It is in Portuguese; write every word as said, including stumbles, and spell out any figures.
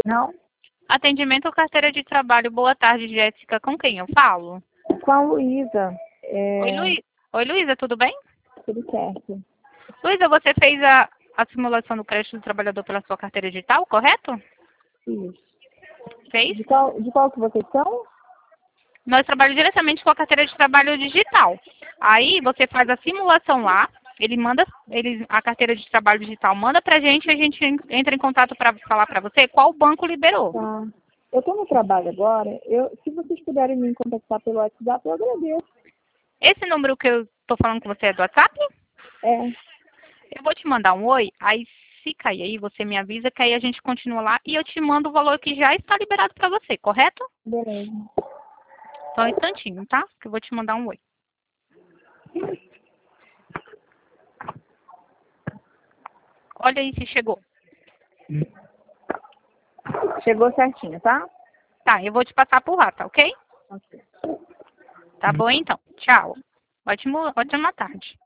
Não? Atendimento ou carteira de trabalho. Boa tarde, Jéssica. Com quem eu falo? Com a Luísa. Oi, É, Luí... Oi, Luísa, tudo bem? tudo certo. Luísa, você fez a, a simulação do crédito do trabalhador pela sua carteira digital, correto? Isso. Fez? De qual, de qual que vocês são? Nós trabalhamos diretamente com a carteira de trabalho digital. Aí você faz a simulação lá, ele manda, ele, a carteira de trabalho digital manda pra gente e a gente en- entra em contato para falar pra você qual banco liberou. Tá. Eu estou no trabalho agora. Eu, se vocês puderem me contactar pelo WhatsApp, eu agradeço. Esse número que eu tô falando com você é do WhatsApp? É, Eu vou te mandar um oi, aí se cair aí, você me avisa que aí a gente continua lá e eu te mando o valor que já está liberado pra você, correto? beleza. Só um instantinho, tá? Que eu vou te mandar um oi. Olha aí se chegou. Chegou certinho, tá? Tá, eu vou te passar por lá, tá ok? Ok. Tá bom então. Tchau. Ótimo, ótima tarde.